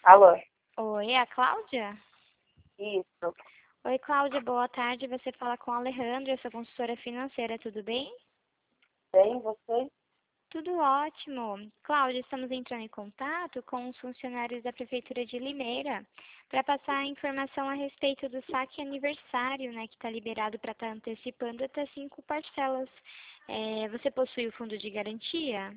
Alô? Oi, é a Cláudia? Isso. Oi, Cláudia, boa tarde. Você fala com a Alejandra, eu sou consultora financeira, tudo bem? Bem, você? Tudo ótimo. Cláudia, estamos entrando em contato com os funcionários da Prefeitura de Limeira para passar a informação a respeito do saque aniversário, né, que está liberado para estar antecipando até 5 parcelas. Você possui o fundo de garantia?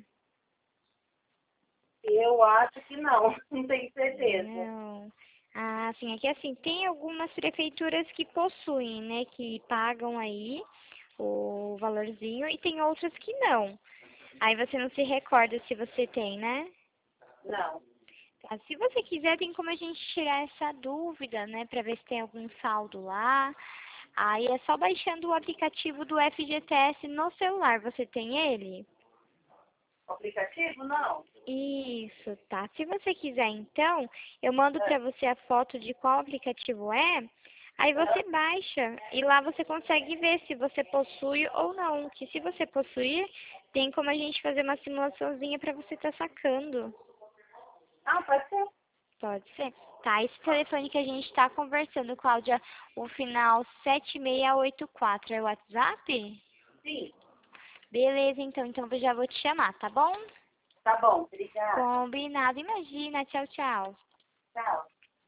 Eu acho que não, não tenho certeza. Não. Ah, sim, é que assim, tem algumas prefeituras que possuem, né, que pagam aí o valorzinho e tem outras que não. Aí você não se recorda se você tem, né? Não. Tá, se você quiser, tem como a gente tirar essa dúvida, né, para ver se tem algum saldo lá. Aí é só baixando o aplicativo do FGTS no celular. Você tem ele? O aplicativo, não. Isso, tá. Se você quiser, então, eu mando para você a foto de qual aplicativo é. Aí você baixa e lá você consegue ver se você possui ou não. Que se você possuir, tem como a gente fazer uma simulaçãozinha para você estar sacando. Ah, pode ser? Pode ser? Tá, esse telefone que a gente está conversando, Cláudia, o final 7684 é o WhatsApp? Sim. Beleza, então eu já vou te chamar, tá bom? Tá bom, obrigada. Combinado, imagina. Tchau, tchau. Tchau.